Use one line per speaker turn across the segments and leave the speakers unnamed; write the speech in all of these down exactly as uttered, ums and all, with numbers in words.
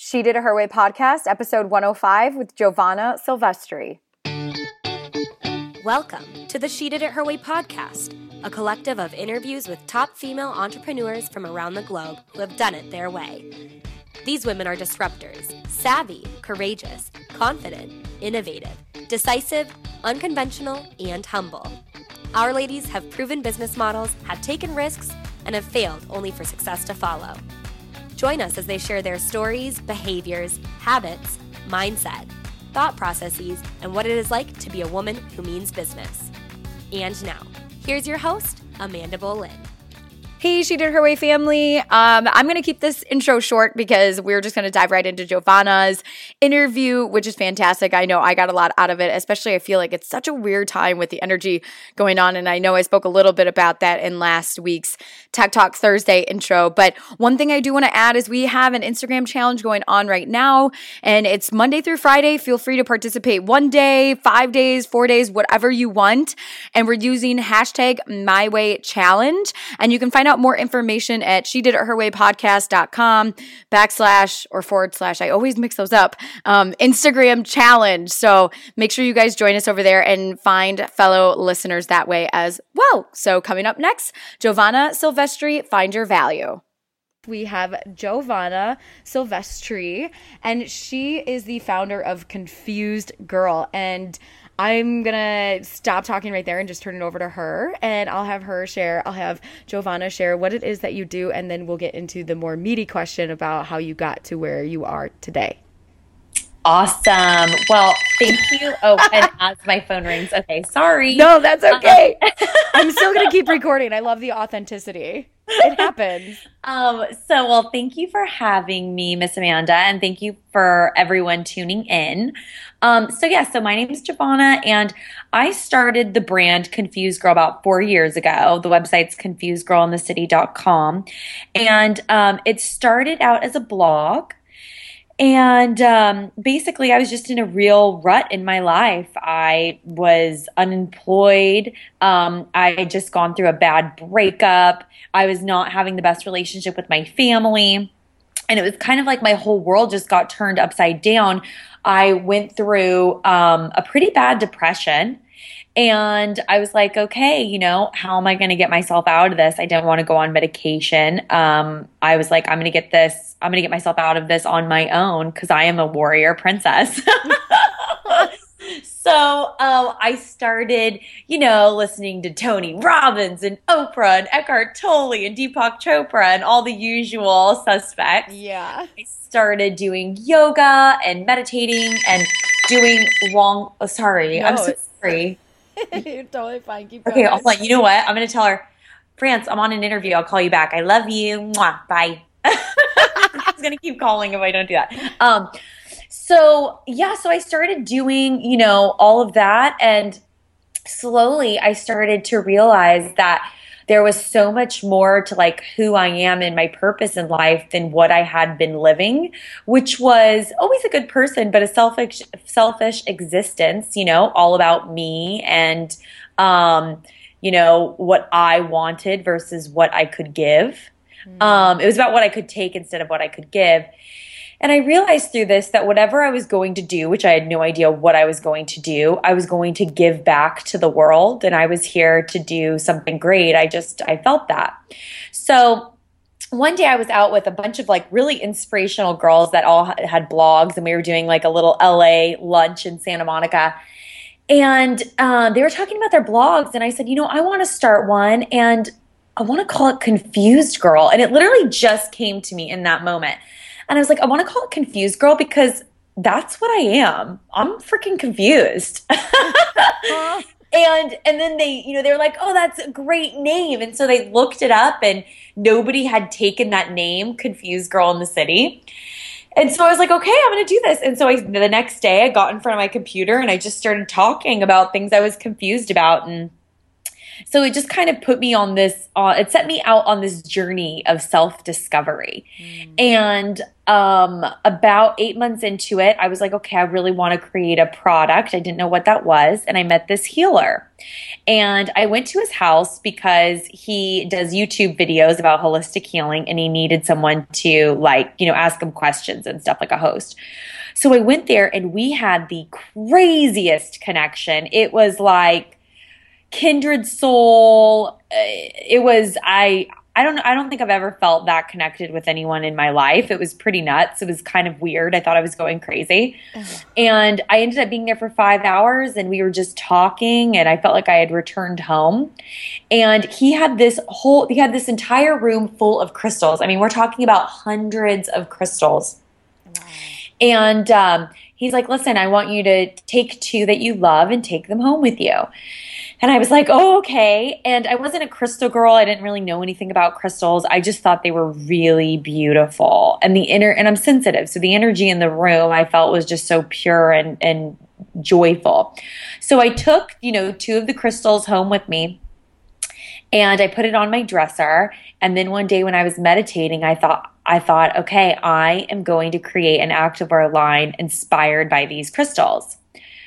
She Did It Her Way podcast, episode one oh five with Giovanna Silvestri.
Welcome to the She Did It Her Way podcast, a collective of interviews with top female entrepreneurs from around the globe who have done it their way. These women are disruptors, savvy, courageous, confident, innovative, decisive, unconventional, and humble. Our ladies have proven business models, have taken risks, and have failed only for success to follow. Join us as they share their stories, behaviors, habits, mindset, thought processes, and what it is like to be a woman who means business. And now, here's your host, Amanda Boleyn.
Hey, She Did Her Way family. Um, I'm going to keep this intro short because we're just going to dive right into Giovanna's interview, which is fantastic. I know I got a lot out of it, especially I feel like it's such a weird time with the energy going on. And I know I spoke a little bit about that in last week's Tech Talk Thursday intro. But one thing I do want to add is we have an Instagram challenge going on right now, and it's Monday through Friday. Feel free to participate one day, five days, four days, whatever you want. And we're using hashtag MyWayChallenge. And you can find out more information at she did it her way podcast dot com backslash or forward slash. I always mix those up. Um, Instagram challenge. So make sure you guys join us over there and find fellow listeners that way as well. So coming up next, Giovanna Silvestri, Find Your Value. We have Giovanna Silvestri, and she is the founder of Confused Girl. And I'm going to stop talking right there and just turn it over to her, and I'll have her share, I'll have Giovanna share what it is that you do, and then we'll get into the more meaty question about how you got to where you are today.
Awesome. Well, thank you. Oh, and as my phone rings. Okay, sorry.
No, that's okay. Um, I'm still going to keep recording. I love the authenticity. It happens.
Um, so, well, thank you for having me, Miss Amanda, and thank you for everyone tuning in. Um, so, yeah, so my name is Giovanna, and I started the brand Confused Girl about four years ago. The website's confused girl in the city dot com, and um, it started out as a blog. And um, basically, I was just in a real rut in my life. I was unemployed. Um, I had just gone through a bad breakup. I was not having the best relationship with my family. And it was kind of like my whole world just got turned upside down. I went through um, a pretty bad depression. And I was like, okay, you know, how am I going to get myself out of this? I didn't want to go on medication. Um, I was like, I'm going to get this, I'm going to get myself out of this on my own because I am a warrior princess. So um, I started, you know, listening to Tony Robbins and Oprah and Eckhart Tolle and Deepak Chopra and all the usual suspects.
Yeah.
I started doing yoga and meditating and doing long, oh, sorry,
No,
I'm so sorry.
You're totally fine. Keep going.
Okay, I'll like, you know what? I'm going to tell her, France, I'm on an interview. I'll call you back. I love you. Mwah. Bye. I'm going to keep calling if I don't do that. Um, so, yeah, so I started doing, you know, all of that. And slowly I started to realize that there was so much more to like who I am and my purpose in life than what I had been living, which was always a good person, but a selfish, selfish existence, you know, all about me and, um, you know, what I wanted versus what I could give. Mm-hmm. Um, it was about what I could take instead of what I could give. And I realized through this that whatever I was going to do, which I had no idea what I was going to do, I was going to give back to the world, and I was here to do something great. I just, I felt that. So one day I was out with a bunch of like really inspirational girls that all had blogs, and we were doing like a little L A lunch in Santa Monica. And um, they were talking about their blogs, and I said, you know, I want to start one, and I want to call it Confused Girl. And it literally just came to me in that moment. And I was like, I want to call it Confused Girl because that's what I am. I'm freaking confused. and and then they, you know, they were like, oh, that's a great name. And so they looked it up, and nobody had taken that name, Confused Girl in the City. And so I was like, okay, I'm going to do this. And so I, the next day I got in front of my computer and I just started talking about things I was confused about. And So it just kind of put me on this, uh, it set me out on this journey of self-discovery. Mm. And um, about eight months into it, I was like, okay, I really want to create a product. I didn't know what that was. And I met this healer. And I went to his house because he does YouTube videos about holistic healing, and he needed someone to, like, you know, ask him questions and stuff, like a host. So I went there and we had the craziest connection. It was like kindred soul. It was, I, I don't I don't think I've ever felt that connected with anyone in my life. It was pretty nuts. It was kind of weird. I thought I was going crazy. Ugh. And I ended up being there for five hours and we were just talking and I felt like I had returned home. And he had this whole, he had this entire room full of crystals. I mean, we're talking about hundreds of crystals. Wow. And um, he's like, listen, I want you to take two that you love and take them home with you. And I was like, oh, okay. And I wasn't a crystal girl. I didn't really know anything about crystals. I just thought they were really beautiful. And the inner, and I'm sensitive. So the energy in the room I felt was just so pure and, and joyful. So I took, you know, two of the crystals home with me and I put it on my dresser. And then one day when I was meditating, I thought, I thought, okay, I am going to create an activewear line inspired by these crystals.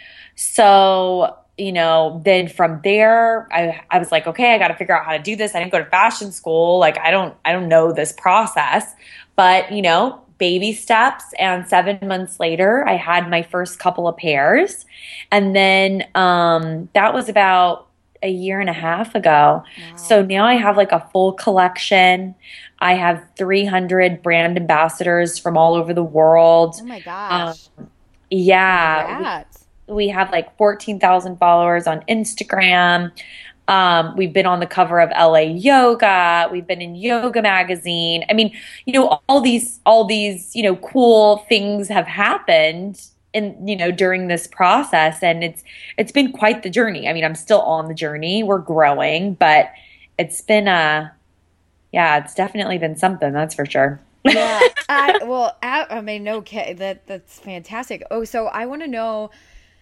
So you know, then from there, I, I was like, okay, I got to figure out how to do this. I didn't go to fashion school. Like, I don't, I don't know this process, but you know, baby steps. And seven months later, I had my first couple of pairs. And then, um, that was about a year and a half ago. Wow. So now I have like a full collection. I have three hundred brand ambassadors from all over the world.
Oh my gosh.
Um, yeah. Congrats. We have like fourteen thousand followers on Instagram. Um, we've been on the cover of L A Yoga. We've been in Yoga Magazine. I mean, you know, all these, all these, you know, cool things have happened in, you know, during this process. And it's, it's been quite the journey. I mean, I'm still on the journey. We're growing, but it's been a, yeah, it's definitely been something. That's for sure.
Yeah. I, well, I, I mean, okay, that that's fantastic. Oh, so I want to know,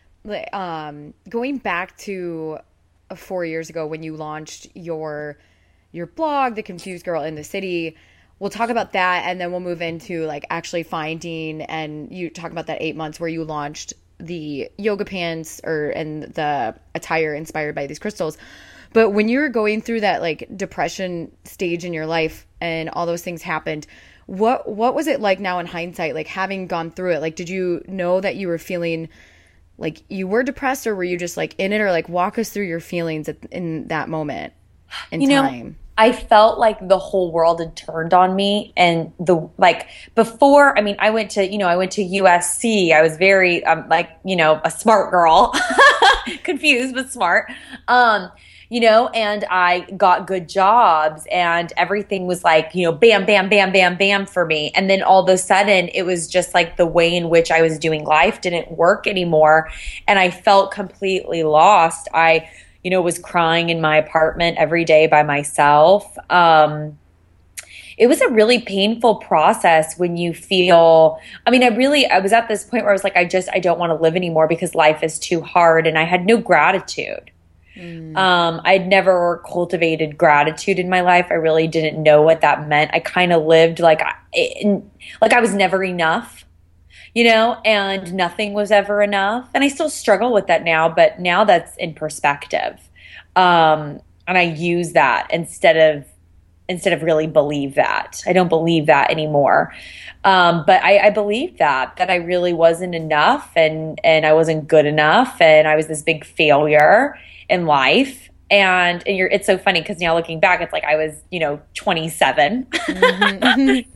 Um, going back to uh, four years ago when you launched your your blog, The Confused Girl in the City, we'll talk about that, and then we'll move into like actually finding, and you talk about that eight months where you launched the yoga pants or and the attire inspired by these crystals. But when you were going through that like depression stage in your life and all those things happened, what what was it like now in hindsight? Like having gone through it, like did you know that you were feeling like you were depressed, or were you just like in it, or like walk us through your feelings at, in that moment in
you
time?
Know, I felt like the whole world had turned on me, and the, like before, I mean, I went to, you know, I went to U S C. I was very, um, like, you know, a smart girl, confused, but smart. Um, you know, and I got good jobs and everything was like, you know, bam, bam, bam, bam, bam for me. And then all of a sudden it was just like the way in which I was doing life didn't work anymore. And I felt completely lost. I, you know, was crying in my apartment every day by myself. Um, it was a really painful process when you feel, I mean, I really, I was at this point where I was like, I just, I don't want to live anymore because life is too hard. And I had no gratitude. Mm. Um, I'd never cultivated gratitude in my life. I really didn't know what that meant. I kind of lived like, I, like I was never enough, you know, and nothing was ever enough. And I still struggle with that now, but now that's in perspective. Um, and I use that instead of, instead of really believe that. I don't believe that anymore. Um, but I, I believe that, that I really wasn't enough and, and I wasn't good enough. And I was this big failure in life. And, and you're, it's so funny because now looking back, it's like I was, you know, twenty-seven. Mm-hmm.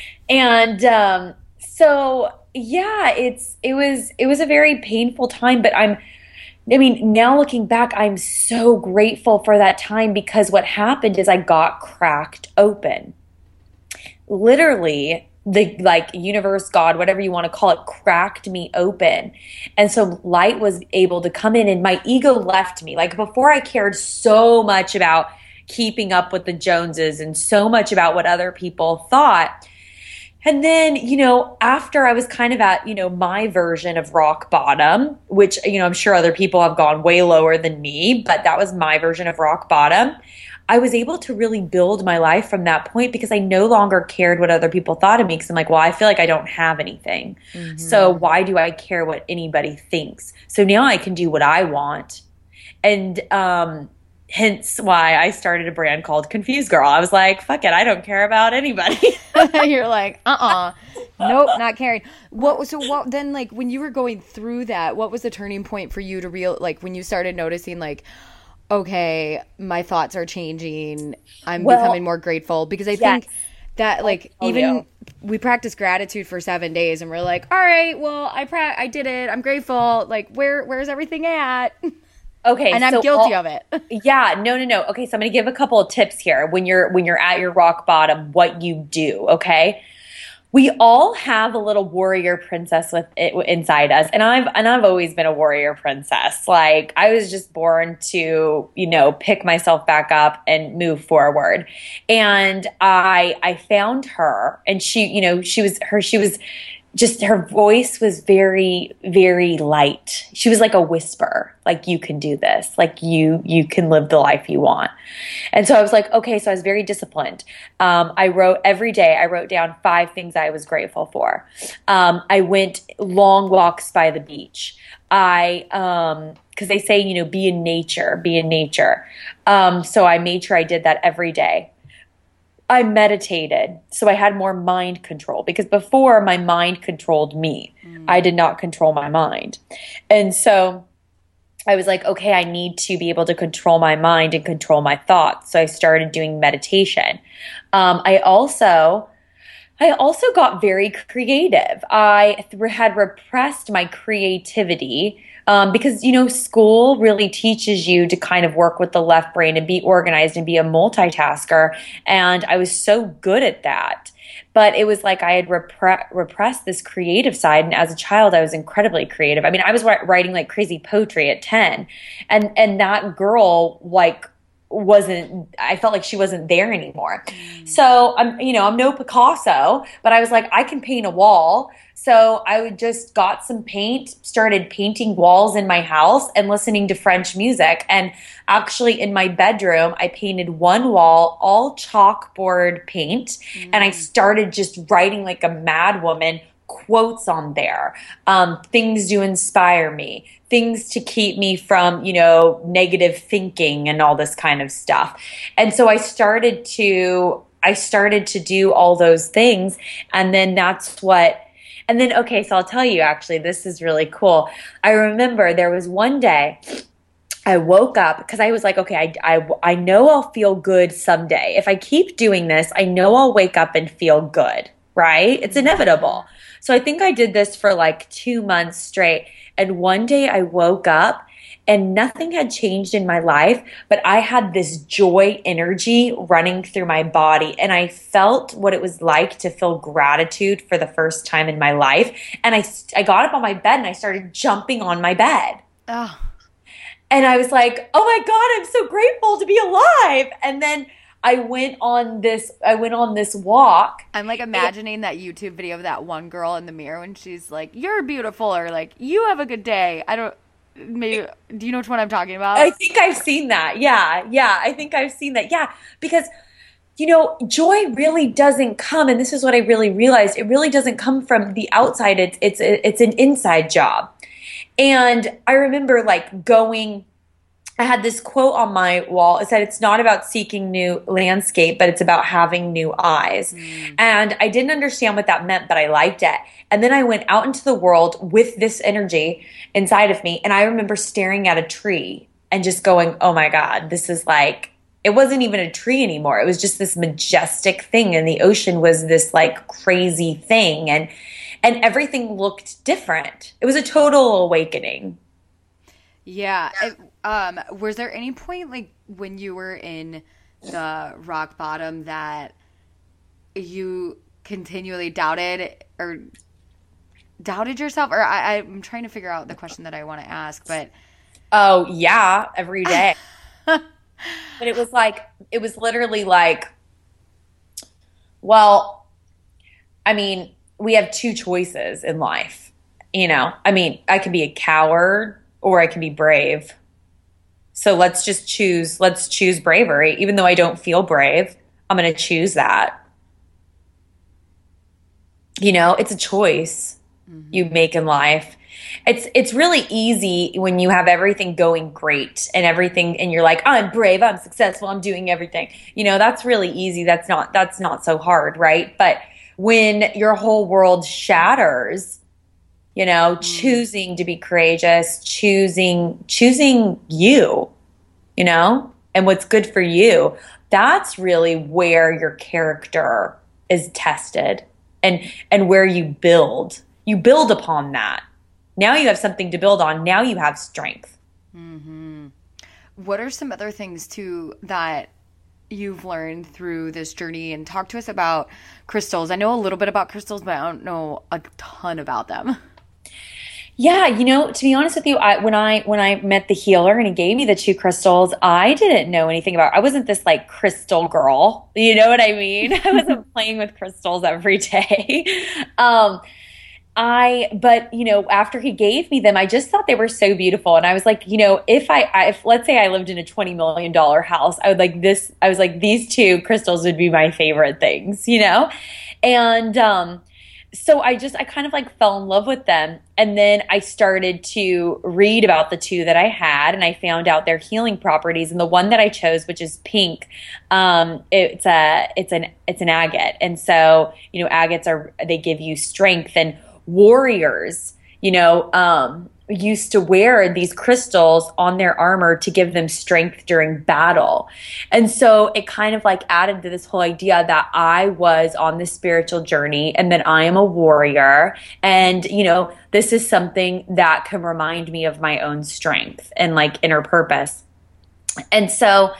And um, so, yeah, it's, it was, it was a very painful time, but I'm, I mean, now looking back, I'm so grateful for that time because what happened is I got cracked open. Literally, the like universe, God, whatever you want to call it, cracked me open. And so light was able to come in and my ego left me. Like before I cared so much about keeping up with the Joneses and so much about what other people thought. And then, you know, after I was kind of at, you know, my version of rock bottom, which, you know, I'm sure other people have gone way lower than me, but that was my version of rock bottom. I was able to really build my life from that point because I no longer cared what other people thought of me because I'm like, well, I feel like I don't have anything. Mm-hmm. So why do I care what anybody thinks? So now I can do what I want. And, um, hence why I started a brand called Confused Girl. I was like, fuck it, I don't care about anybody.
You're like, uh-uh. Nope, not caring. What so what then, like, when you were going through that, what was the turning point for you to real like when you started noticing, like, okay, my thoughts are changing, I'm well, becoming more grateful? Because I yes. think that, like, oh, even you. we practice gratitude for seven days and we're like, all right, well, I pra- I did it, I'm grateful, like, where where's everything at?
Okay,
and I'm
so
guilty
all,
of it.
Yeah, no, no, no. Okay, so I'm going to give a couple of tips here when you're when you're at your rock bottom. What you do, okay? We all have a little warrior princess with it inside us, and I've and I've always been a warrior princess. Like, I was just born to, you know, pick myself back up and move forward. And I I found her, and she, you know, she was her she was. Just her voice was very, very light. She was like a whisper, like, you can do this, like, you you can live the life you want. And so I was like, okay, so I was very disciplined. Um, I wrote every day, I wrote down five things I was grateful for. Um, I went long walks by the beach. I, um, because they say, you know, be in nature, be in nature. Um, so I made sure I did that every day. I meditated, so I had more mind control because before my mind controlled me. Mm. I did not control my mind. And so I was like, okay, I need to be able to control my mind and control my thoughts. So I started doing meditation. Um, I also, I also got very creative. I th- had repressed my creativity. Um, because, you know, school really teaches you to kind of work with the left brain and be organized and be a multitasker. And I was so good at that. But it was like I had repre- repressed this creative side. And as a child, I was incredibly creative. I mean, I was writing like crazy poetry at ten. And, and that girl, like, wasn't, I felt like she wasn't there anymore. Mm. So I'm, you know, I'm no Picasso, but I was like, I can paint a wall. So I would just got some paint, started painting walls in my house and listening to French music. And actually in my bedroom, I painted one wall, all chalkboard paint. Mm. And I started just writing like a mad woman quotes on there, um, things to inspire me, things to keep me from, you know, negative thinking and all this kind of stuff. And so I started to, I started to do all those things. And then that's what, and then, okay, so I'll tell you, actually, this is really cool. I remember there was one day I woke up because I was like, okay, I, I, I know I'll feel good someday. If I keep doing this, I know I'll wake up and feel good, right? It's inevitable. So I think I did this for like two months straight. And one day I woke up and nothing had changed in my life, but I had this joy energy running through my body. And I felt what it was like to feel gratitude for the first time in my life. And I, I got up on my bed and I started jumping on my bed.
Oh.
And I was like, oh my God, I'm so grateful to be alive. And then I went on this, I went on this walk.
I'm like imagining that YouTube video of that one girl in the mirror when she's like, you're beautiful, or like, you have a good day. I don't, maybe, do you know which one I'm talking about?
I think I've seen that. Yeah. Yeah. I think I've seen that. Yeah. Because, you know, joy really doesn't come. And this is what I really realized. It really doesn't come from the outside. It's, it's, it's an inside job. And I remember like going, I had this quote on my wall. It said, it's not about seeking new landscape, but it's about having new eyes. Mm. And I didn't understand what that meant, but I liked it. And then I went out into the world with this energy inside of me. And I remember staring at a tree and just going, oh my God, this is like, it wasn't even a tree anymore. It was just this majestic thing. And the ocean was this like crazy thing. And, and everything looked different. It was a total awakening.
Yeah. It, um, was there any point like when you were in the rock bottom that you continually doubted or doubted yourself? Or I, I'm trying to figure out the question that I want to ask, but.
Oh yeah. Every day. But it was like, it was literally like, well, I mean, we have two choices in life. You know, I mean, I can be a coward or I can be brave. So let's just choose, let's choose bravery. Even though I don't feel brave, I'm going to choose that. You know, it's a choice mm-hmm. you make in life. It's it's really easy when you have everything going great and everything and you're like, I'm brave, I'm successful, I'm doing everything. You know, that's really easy. That's not that's not so hard, right? But when your whole world shatters, you know, mm-hmm. choosing to be courageous, choosing choosing you, you know, and what's good for you, that's really where your character is tested and and where you build. You build upon that. Now you have something to build on. Now you have strength.
Mm-hmm. What are some other things, too, that you've learned through this journey? And talk to us about crystals. I know a little bit about crystals, but I don't know a ton about them.
Yeah, you know, to be honest with you, I, when I when I met the healer and he gave me the two crystals, I didn't know anything about it. I wasn't this like crystal girl. You know what I mean? I wasn't playing with crystals every day. Um I, but you know, after he gave me them, I just thought they were so beautiful. And I was like, you know, if I, I if let's say I lived in a twenty million dollars house, I would like this, I was like, these two crystals would be my favorite things, you know? And, um, so I just, I kind of like fell in love with them. And then I started to read about the two that I had and I found out their healing properties. And the one that I chose, which is pink, um, it's a, it's an, it's an agate. And so, you know, agates are, they give you strength, and warriors, you know, um, used to wear these crystals on their armor to give them strength during battle. And so it kind of like added to this whole idea that I was on this spiritual journey and that I am a warrior. And, you know, this is something that can remind me of my own strength and like inner purpose. And so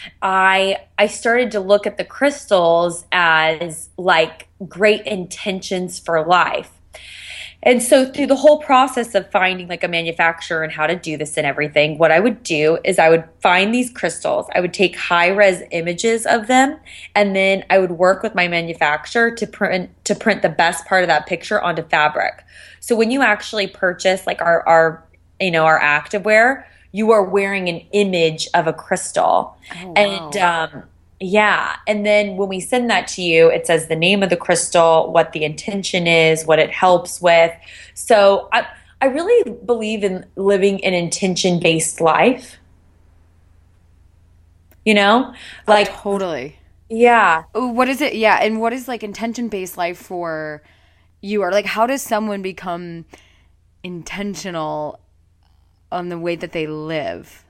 I I started to look at the crystals as like great intentions for life. And so through the whole process of finding like a manufacturer and how to do this and everything, what I would do is I would find these crystals. I would take high res images of them, and then I would work with my manufacturer to print to print the best part of that picture onto fabric. So when you actually purchase like our our you know our activewear, you are wearing an image of a crystal. Oh, wow. And um yeah. And then when we send that to you, it says the name of the crystal, what the intention is, what it helps with. So I, I really believe in living an intention-based life. You know? Like
oh, totally.
Yeah.
What is it? Yeah. And what is like intention-based life for you? Or like how does someone become intentional on the way that they live?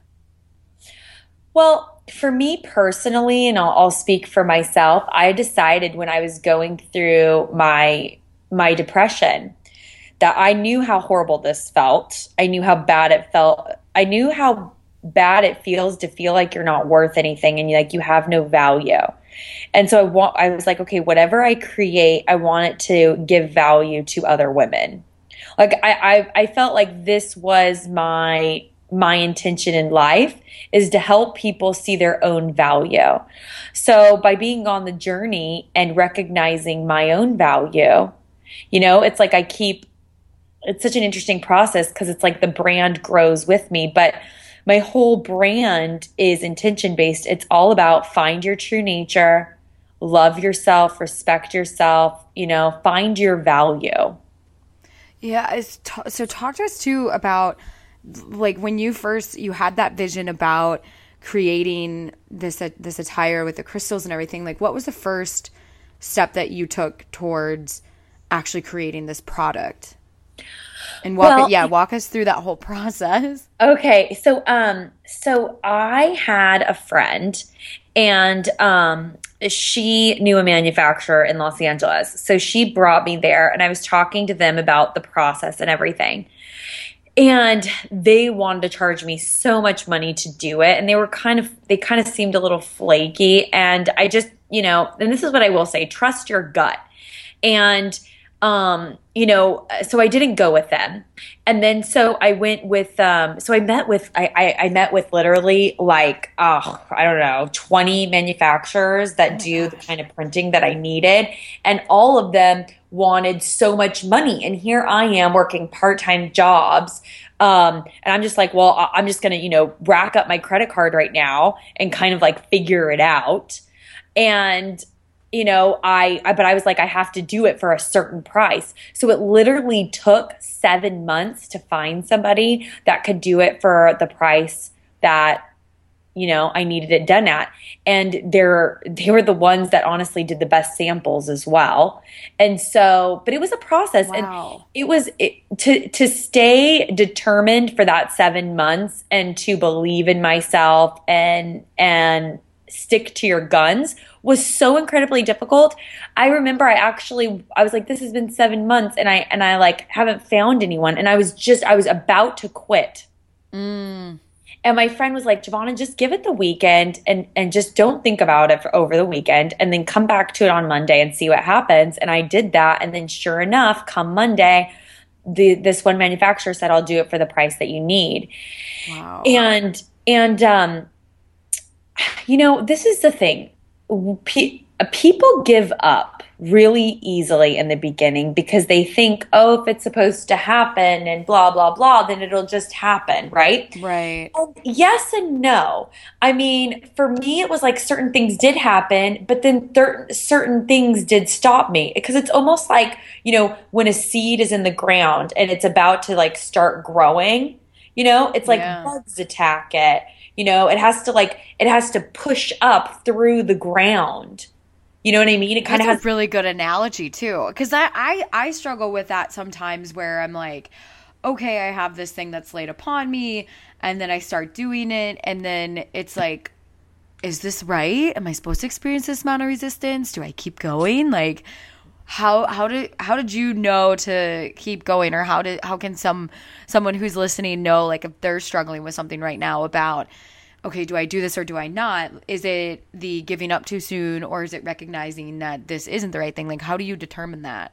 Well, for me personally, and I'll, I'll speak for myself, I decided when I was going through my my depression that I knew how horrible this felt. I knew how bad it felt. I knew how bad it feels to feel like you're not worth anything and like you have no value. And so I want I was like, okay, whatever I create, I want it to give value to other women. Like I I, I felt like this was my my intention in life is to help people see their own value. So by being on the journey and recognizing my own value, you know, it's like I keep, it's such an interesting process because it's like the brand grows with me, but my whole brand is intention based. It's all about find your true nature, love yourself, respect yourself, you know, find your value.
Yeah. It's t- so talk to us too about like when you first, you had that vision about creating this, uh, this attire with the crystals and everything, like what was the first step that you took towards actually creating this product? And walk, well, yeah, walk us through that whole process.
Okay. So, um, so I had a friend and, um, she knew a manufacturer in Los Angeles. So she brought me there and I was talking to them about the process and everything. And they wanted to charge me so much money to do it. And they were kind of, they kind of seemed a little flaky. And I just, you know, and this is what I will say, trust your gut. And, um, you know, so I didn't go with them. And then, so I went with, um, so I met with, I, I, I met with literally like, oh, I don't know, twenty manufacturers that do the kind of printing that I needed. And all of them wanted so much money. And here I am working part-time jobs. Um, and I'm just like, well, I- I'm just going to, you know, rack up my credit card right now and kind of like figure it out. And, you know, I, I, but I was like, I have to do it for a certain price. So it literally took seven months to find somebody that could do it for the price that, you know, I needed it done at. And they're, they were the ones that honestly did the best samples as well. And so, but it was a process.
Wow.
And it was it, to, to stay determined for that seven months and to believe in myself and, and stick to your guns was so incredibly difficult. I remember I actually, I was like, this has been seven months and I, and I like haven't found anyone. And I was just, I was about to quit.
Mm.
And my friend was like, Giovanna, just give it the weekend and, and just don't think about it for over the weekend and then come back to it on Monday and see what happens. And I did that. And then sure enough, come Monday, the, this one manufacturer said, I'll do it for the price that you need.
Wow.
And, and, um, you know, this is the thing. Pe- people give up really easily in the beginning because they think, oh, if it's supposed to happen and blah, blah, blah, then it'll just happen, right?
Right.
And yes and no. I mean, for me, it was like certain things did happen, but then thir- certain things did stop me because it's almost like, you know, when a seed is in the ground and it's about to like start growing, you know, it's like
Yeah.
bugs attack it. You know, it has to like, it has to push up through the ground. You know what I mean? It kind of
That's
has
a really good analogy too. Cause I, I, I struggle with that sometimes where I'm like, okay, I have this thing that's laid upon me and then I start doing it. And then it's like, is this right? Am I supposed to experience this amount of resistance? Do I keep going? Like how, how did, how did you know to keep going, or how did, how can some, someone who's listening know, like if they're struggling with something right now about, okay, do I do this or do I not? Is it the giving up too soon, or is it recognizing that this isn't the right thing? Like, how do you determine that?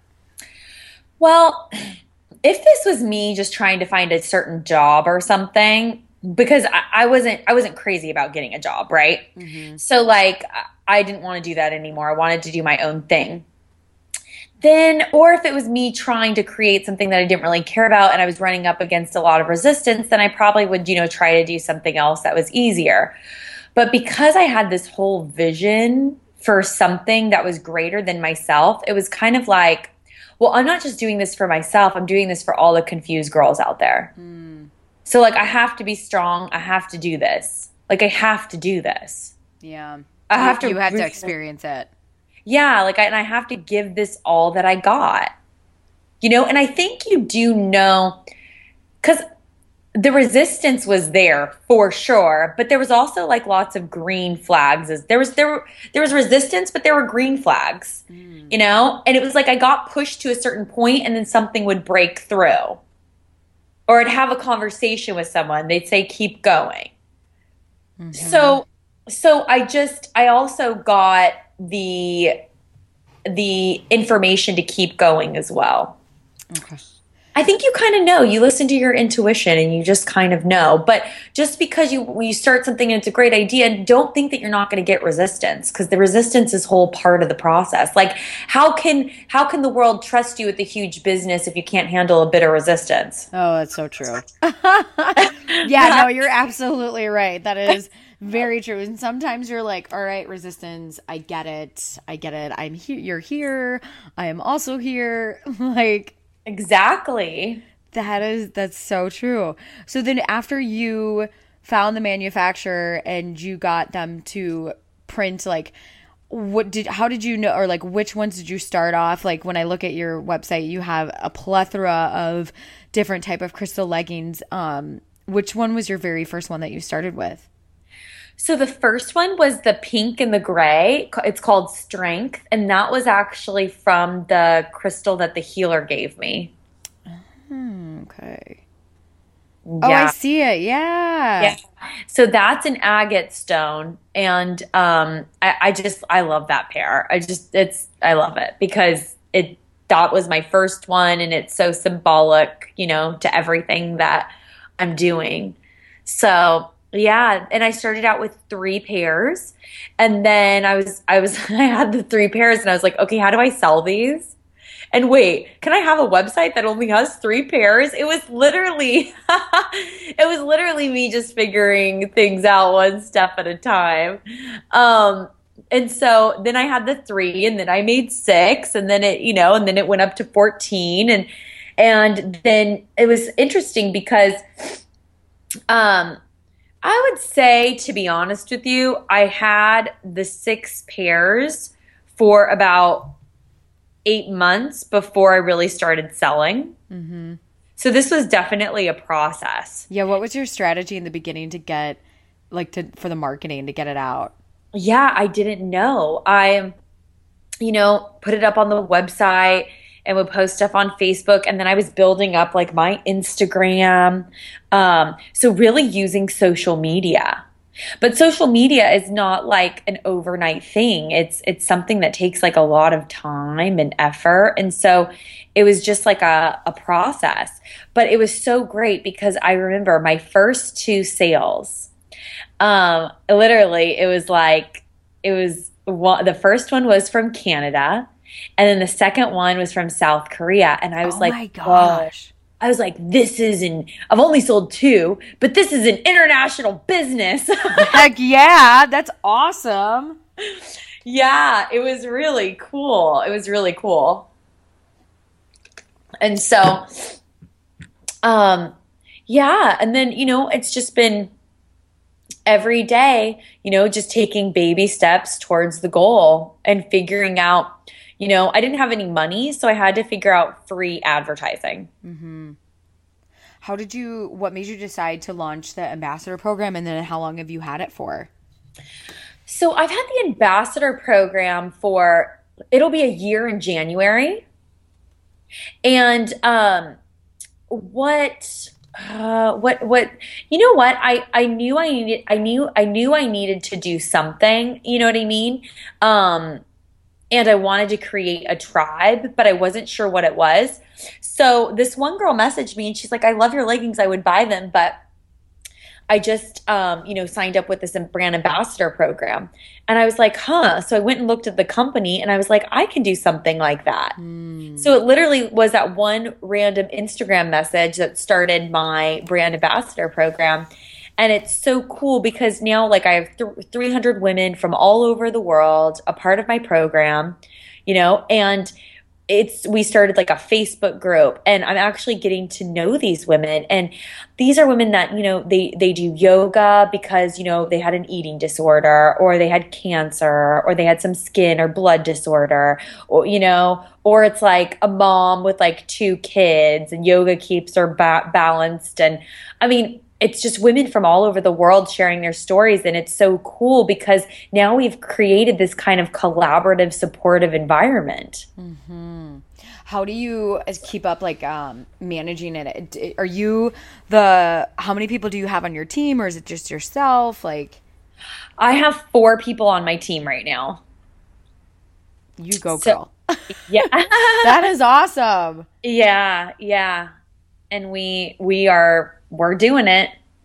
Well, if this was me just trying to find a certain job or something, because I, I wasn't, I wasn't crazy about getting a job, right?
Mm-hmm.
So like, I didn't want to do that anymore. I wanted to do my own thing. Then, or if it was me trying to create something that I didn't really care about and I was running up against a lot of resistance, then I probably would, you know, try to do something else that was easier. But because I had this whole vision for something that was greater than myself, it was kind of like, well, I'm not just doing this for myself. I'm doing this for all the confused girls out there.
Mm.
So like, I have to be strong. I have to do this. Like, I have to do this.
Yeah.
I have to
You have to
really-
experience it.
Yeah, like, I, and I have to give this all that I got, you know? And I think you do know, because the resistance was there for sure, but there was also like lots of green flags. There was, there were, there was resistance, but there were green flags,
Mm.
you know? And it was like, I got pushed to a certain point and then something would break through, or I'd have a conversation with someone. They'd say, keep going.
Mm-hmm.
So, so I just, I also got the the information to keep going as well.
Okay.
I think you kind of know. You listen to your intuition and you just kind of know. But just because you you start something and it's a great idea, don't think that you're not going to get resistance, because the resistance is whole part of the process. Like, how can how can the world trust you with a huge business if you can't handle a bit of resistance?
Oh, that's so true. Yeah, no, you're absolutely right. That is very true. And sometimes you're like, all right, resistance, I get it. I get it. I'm here. You're here. I am also here. Like,
Exactly.
that is, that's so true. So then after you found the manufacturer and you got them to print, like, what did, how did you know, or like, which ones did you start off? Like, when I look at your website, you have a plethora of different type of crystal leggings. Um, which one was your very first one that you started with?
So the first one was the pink and the gray. It's called Strength. And that was actually from the crystal that the healer gave me.
Hmm, okay.
Yeah.
Oh, I see it. Yeah.
Yeah. So that's an agate stone. And um, I, I just, I love that pair. I just, it's, I love it because it, that was my first one. And it's so symbolic, you know, to everything that I'm doing. So yeah, and I started out with three pairs, and then I was I was I had the three pairs, and I was like, okay, how do I sell these? And wait, can I have a website that only has three pairs? It was literally, it was literally me just figuring things out one step at a time. Um, and so then I had the three, and then I made six, and then it, you know, and then it went up to fourteen. And, and then it was interesting because, um, I would say, to be honest with you, I had the six pairs for about eight months before I really started selling. Mm-hmm. So this was definitely a process.
Yeah. What was your strategy in the beginning to get, like, to for the marketing to get it out?
Yeah, I didn't know. I, you know, put it up on the website and would post stuff on Facebook. And then I was building up like my Instagram. Um, so really using social media. But social media is not like an overnight thing. It's it's something that takes like a lot of time and effort. And so it was just like a, a process. But it was so great because I remember my first two sales. Um, literally, it was like, it was one, the first one was from Canada. And then the second one was from South Korea. And I was
oh
like,
my gosh.
Whoa. I was like, this is an, I've only sold two, but this is an international business.
Heck yeah. That's awesome.
Yeah, it was really cool. It was really cool. And so, um, yeah. And then, you know, it's just been every day, you know, just taking baby steps towards the goal and figuring out, you know, I didn't have any money, so I had to figure out free advertising.
Mm-hmm. How did you, what made you decide to launch the ambassador program, and then how long have you had it for?
So I've had the ambassador program for, it'll be a year in January. And um, what, uh, what, what, you know what? I, I knew I needed, I knew, I knew I needed to do something, you know what I mean? Um, And I wanted to create a tribe, but I wasn't sure what it was. So this one girl messaged me and she's like, I love your leggings. I would buy them, but I just, um, you know, signed up with this brand ambassador program. And I was like, huh. So I went and looked at the company and I was like, I can do something like that. Mm. So it literally was that one random Instagram message that started my brand ambassador program. And it's so cool because now, like, I have th- three hundred women from all over the world, a part of my program, you know, and it's, we started like a Facebook group, and I'm actually getting to know these women. And these are women that, you know, they, they do yoga because, you know, they had an eating disorder, or they had cancer, or they had some skin or blood disorder, or, you know, or it's like a mom with like two kids and yoga keeps her ba- balanced. And I mean, it's just women from all over the world sharing their stories. And it's so cool because now we've created this kind of collaborative, supportive environment.
Mm-hmm. How do you keep up, like, um, managing it? Are you the, how many people do you have on your team, or is it just yourself? Like,
I have four people on my team right now.
You go,
so,
girl.
Yeah.
That is awesome.
Yeah. Yeah. And we, we are, we're doing it.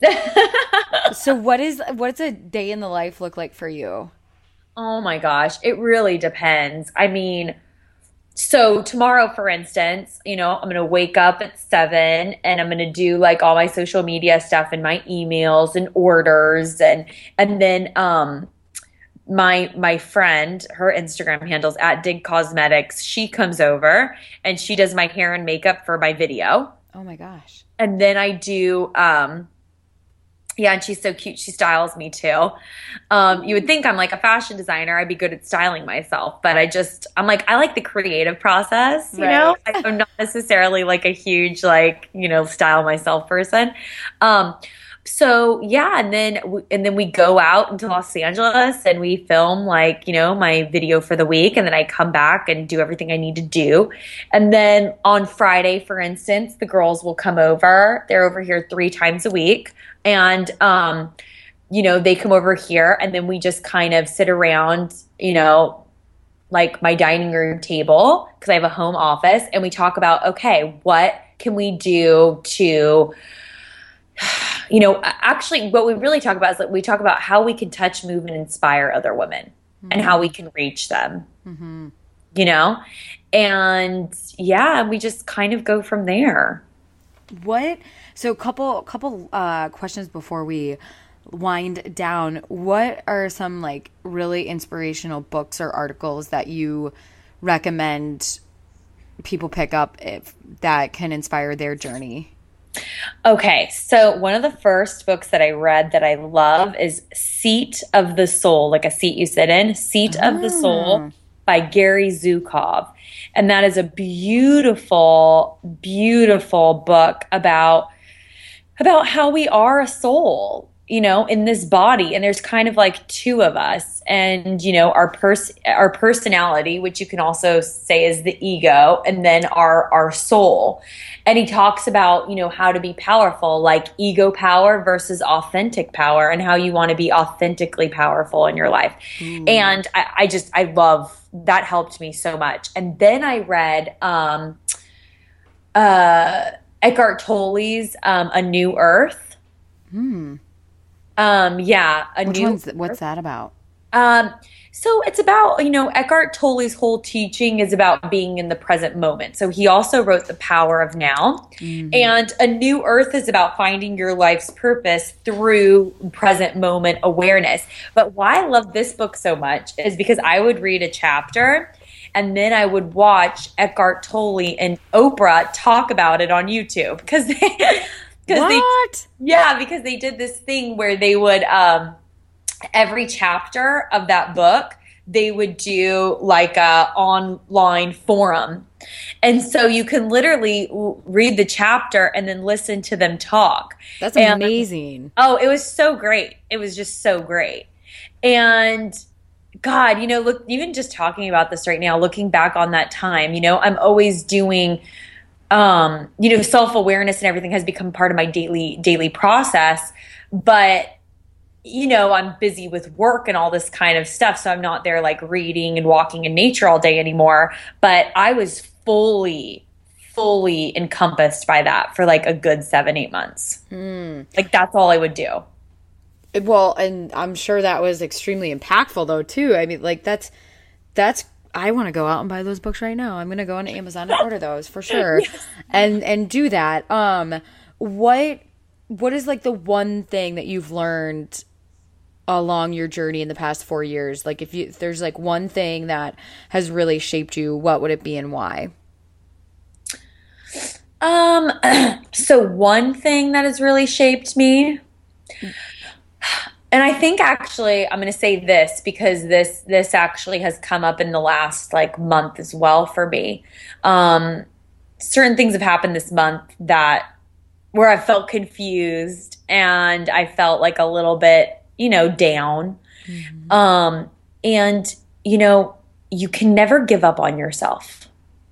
So what is, what's a day in the life look like for you?
Oh my gosh. It really depends. I mean, so tomorrow, for instance, you know, I'm going to wake up at seven and I'm going to do like all my social media stuff and my emails and orders. And, and then, um, my, my friend, her Instagram handle's at Dig Cosmetics. She comes over and she does my hair and makeup for my video.
Oh my gosh.
And then I do, um, yeah, and she's so cute. She styles me too. Um, you would think I'm like a fashion designer. I'd be good at styling myself, but I just, I'm like, I like the creative process, you
right.
know? I'm not necessarily like a huge, like, you know, style myself person. Um, so yeah, and then, we, and then we go out into Los Angeles and we film like, you know, my video for the week. And then I come back and do everything I need to do. And then on Friday, for instance, the girls will come over. They're over here three times a week. And, um, you know, they come over here and then we just kind of sit around, you know, like my dining room table, because I have a home office, and we talk about, okay, what can we do to, you know, actually what we really talk about is that we talk about how we can touch, move, and inspire other women, mm-hmm. and how we can reach them, mm-hmm. you know? And yeah, we just kind of go from there.
What? So, couple couple uh, questions before we wind down. What are some like really inspirational books or articles that you recommend people pick up if that can inspire their journey?
Okay, so one of the first books that I read that I love is Seat of the Soul, like a seat you sit in, Seat
Ah.
of the Soul by Gary Zukov. And that is a beautiful, beautiful book about about how we are a soul, you know, in this body. And there's kind of like two of us, and, you know, our pers- our personality, which you can also say is the ego, and then our, our soul. And he talks about, you know, how to be powerful, like ego power versus authentic power, and how you want to be authentically powerful in your life. Mm. And I, I just, I love, that helped me so much. And then I read, um, uh, Eckhart Tolle's um, A New Earth.
Hmm.
Um, yeah. A
Which
new
one's, what's that about?
Um, so it's about, you know, Eckhart Tolle's whole teaching is about being in the present moment. So he also wrote The Power of Now. Mm-hmm. And A New Earth is about finding your life's purpose through present moment awareness. But why I love this book so much is because I would read a chapter and then I would watch Eckhart Tolle and Oprah talk about it on YouTube. Because they,
what?
They, yeah, because they did this thing where they would, um, every chapter of that book, they would do like a online forum. And so you can literally read the chapter and then listen to them talk.
That's
and,
amazing.
Oh, it was so great. It was just so great. And God, you know, look, even just talking about this right now, looking back on that time, you know, I'm always doing, um, you know, self-awareness and everything has become part of my daily, daily process. But you know, I'm busy with work and all this kind of stuff. So I'm not there like reading and walking in nature all day anymore. But I was fully, fully encompassed by that for like a good seven, eight months. Mm. Like that's all I would do.
Well, and I'm sure that was extremely impactful though too. I mean, like that's, that's, I want to go out and buy those books right now. I'm going to go on Amazon and order those for sure. Yes. And, and do that. Um, what, what is like the one thing that you've learned along your journey in the past four years? Like if you, if there's like one thing that has really shaped you, what would it be and why?
Um, so one thing that has really shaped me, and I think actually I'm going to say this because this, this actually has come up in the last like month as well for me. Um, certain things have happened this month that where I felt confused and I felt like a little bit, you know, down. Mm-hmm. Um, and, you know, you can never give up on yourself.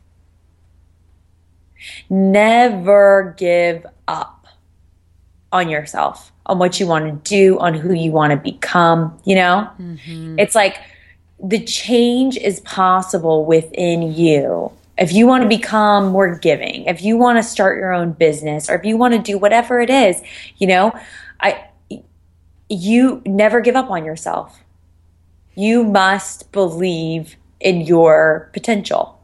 Never give up on yourself, on what you want to do, on who you want to become, you know? Mm-hmm. It's like the change is possible within you. If you want to become more giving, if you want to start your own business, or if you want to do whatever it is, you know, I, you never give up on yourself. You must believe in your potential.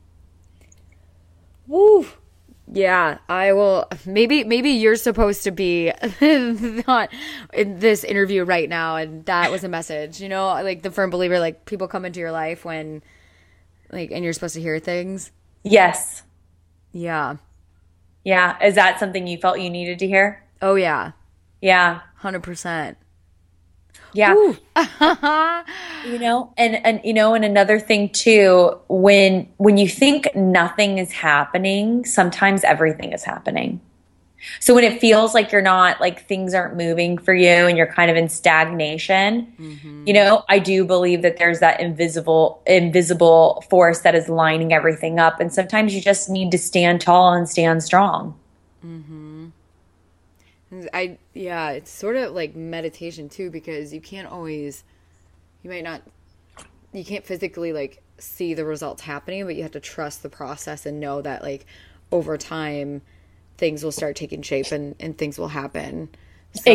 Woo. Yeah, I will. Maybe, maybe you're supposed to be not in this interview right now, and that was a message. You know, like the firm believer, like people come into your life when, like, and you're supposed to hear things.
Yes.
Yeah.
Yeah. Is that something you felt you needed to hear?
Oh yeah.
Yeah.
one hundred percent.
Yeah. You know, and, and, you know, and another thing too, when, when you think nothing is happening, sometimes everything is happening. So when it feels like you're not, like things aren't moving for you and you're kind of in stagnation, mm-hmm. you know, I do believe that there's that invisible, invisible force that is lining everything up. And sometimes you just need to stand tall and stand strong.
Mm-hmm. I, yeah, it's sort of like meditation too, because you can't always, you might not, you can't physically like see the results happening, but you have to trust the process and know that like over time things will start taking shape and, and things will happen. So.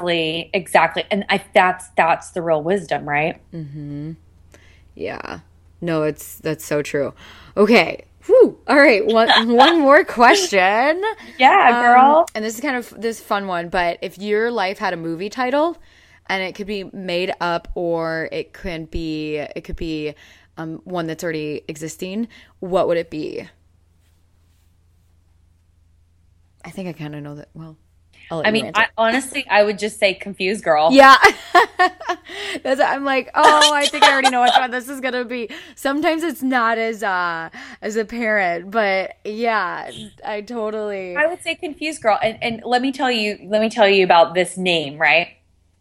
Exactly. Exactly. And I, that's, that's the real wisdom, right?
Mm-hmm. Yeah. No, it's that's so true. Okay. Whew. All right. One one more question.
Yeah, girl.
Um, and this is kind of this fun one, but if your life had a movie title and it could be made up or it could be it could be um, one that's already existing, what would it be? I think I kind of know that. Well, I'll let
I
you
mean,
answer.
I, honestly, I would just say confused girl.
Yeah. That's, I'm like, oh, I think I already know which one this is gonna be. Sometimes it's not as uh as apparent, but yeah, I totally.
I would say confused girl. And and let me tell you, let me tell you about this name, right?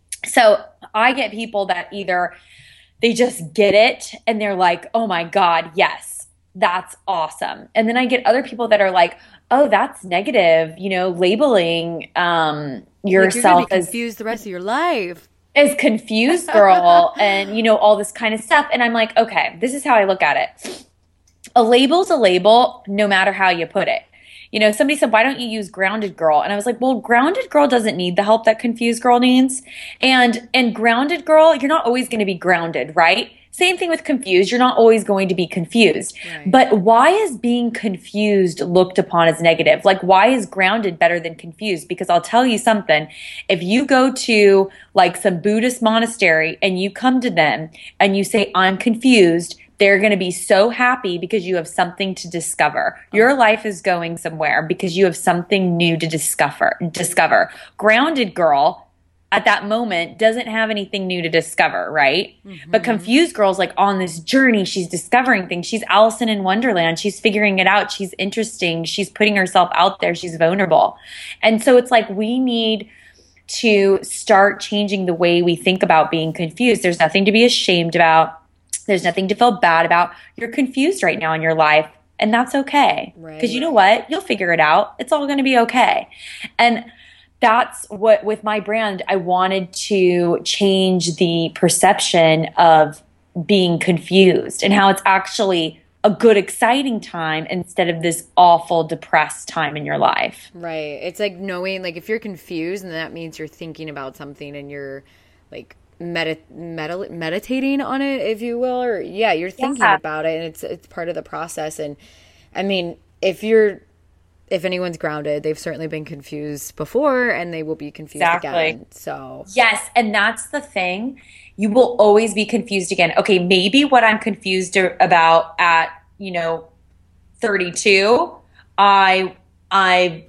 So I get people that either they just get it and they're like, oh my God, yes, that's awesome. And then I get other people that are like, oh, that's negative, you know, labeling um, yourself
like you're gonna be
as
confused the rest of your life.
as confused girl and, you know, all this kind of stuff. And I'm like, okay, this is how I look at it. A label's a label no matter how you put it. You know, somebody said, why don't you use grounded girl? And I was like, well, grounded girl doesn't need the help that confused girl needs. And and grounded girl, you're not always going to be grounded, right? Same thing with confused. You're not always going to be confused.
Right.
But why is being confused looked upon as negative? Like, why is grounded better than confused? Because I'll tell you something. If you go to like some Buddhist monastery and you come to them and you say, I'm confused, they're going to be so happy because you have something to discover. Your life is going somewhere because you have something new to discover. Discover. Grounded girl at that moment doesn't have anything new to discover, right? Mm-hmm. But confused girl's like on this journey. She's discovering things. She's Alice in Wonderland. She's figuring it out. She's interesting. She's putting herself out there. She's vulnerable. And so it's like we need to start changing the way we think about being confused. There's nothing to be ashamed about. There's nothing to feel bad about. You're confused right now in your life, and that's okay. Because
right.
you know what? You'll figure it out. It's all going to be okay. And that's what, with my brand, I wanted to change the perception of being confused and how it's actually a good, exciting time instead of this awful, depressed time in your life.
Right. It's like knowing, like, if you're confused, and that means you're thinking about something and you're, like, Medi- med- meditating on it, if you will, or yeah, you're thinking
yeah.
about it, and it's it's part of the process. And I mean, if you're if anyone's grounded, they've certainly been confused before, and they will be confused
exactly.
again. So
yes, and that's the thing. You will always be confused again. Okay, maybe what I'm confused about at you know thirty-two, I I.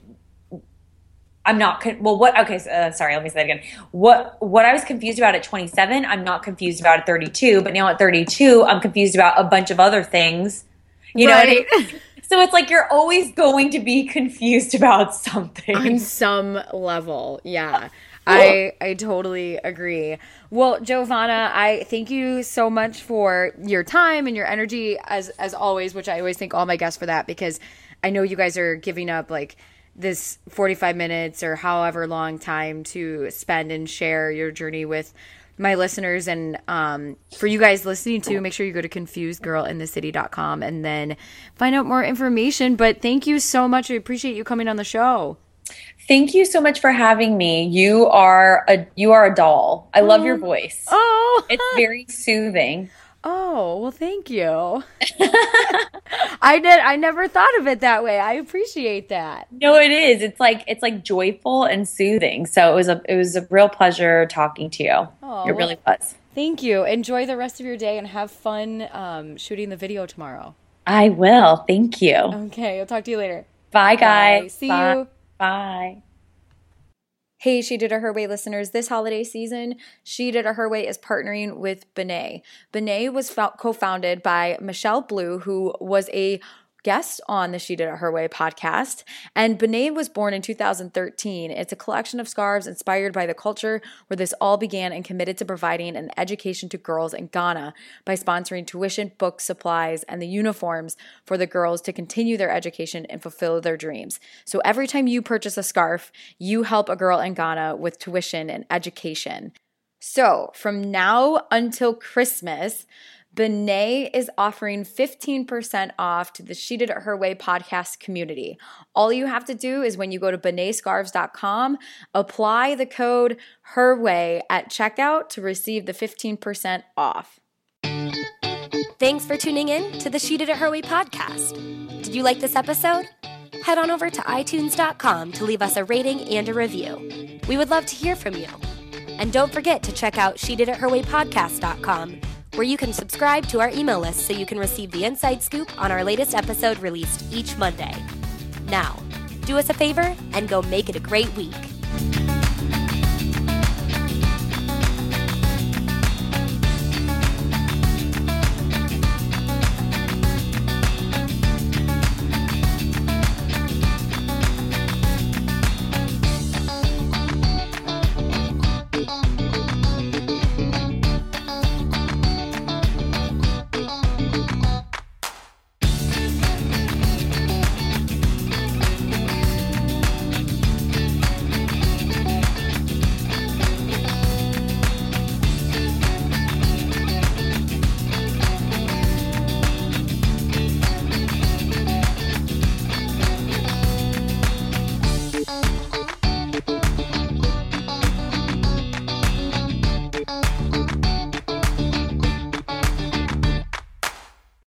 I'm not, con- well, what, okay, so, uh, sorry, let me say that again. What, what I was confused about at twenty-seven, I'm not confused about at thirty-two, but now at thirty-two, I'm confused about a bunch of other things. You
right.
know what I mean? So it's like you're always going to be confused about something.
On some level, yeah. I I totally agree. Well, Giovanna, I thank you so much for your time and your energy as as always, which I always thank all my guests for that, because I know you guys are giving up like this forty-five minutes or however long time to spend and share your journey with my listeners. And um, for you guys listening to, make sure you go to confused girl in the city dot com and then find out more information. But thank you so much. I appreciate you coming on the show.
Thank you so much for having me. You are a you are a doll. I love your voice.
Oh,
it's very soothing.
Oh, well, thank you. I did. I never thought of it that way. I appreciate that.
No, it is. It's like it's like joyful and soothing. So it was a it was a real pleasure talking to you.
Oh,
it really was.
Thank you. Enjoy the rest of your day and have fun um, shooting the video tomorrow.
I will. Thank you.
Okay, I'll talk to you later.
Bye, guys.
Bye. See
Bye.
you.
Bye.
Hey, She Did It Her Way listeners, this holiday season, She Did It Her Way is partnering with Benet. Benet was fo- co-founded by Michelle Blue, who was a guest on the She Did It Her Way podcast. And Benet was born in two thousand thirteen. It's a collection of scarves inspired by the culture where this all began, and committed to providing an education to girls in Ghana by sponsoring tuition, books, supplies, and the uniforms for the girls to continue their education and fulfill their dreams. So every time you purchase a scarf, you help a girl in Ghana with tuition and education. So from now until Christmas, Benet is offering fifteen percent off to the She Did It Her Way podcast community. All you have to do is when you go to benet scarves dot com, apply the code HERWAY at checkout to receive the fifteen percent off.
Thanks for tuning in to the She Did It Her Way podcast. Did you like this episode? Head on over to i tunes dot com to leave us a rating and a review. We would love to hear from you. And don't forget to check out she did it her way podcast dot com, where you can subscribe to our email list so you can receive the inside scoop on our latest episode released each Monday. Now, do us a favor and go make it a great week.